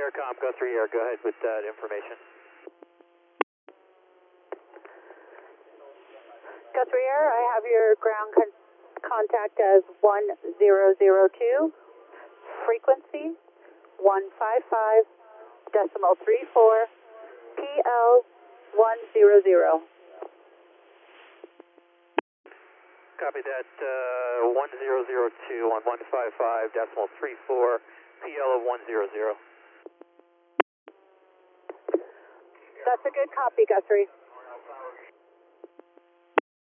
Aircom, Guthrie Air, go ahead with that information. Guthrie Air, I have your ground contact as 1002, frequency 155.34, PL 100. Copy that, 1002 on 155.34, PL of 100. That's a good copy, Guthrie.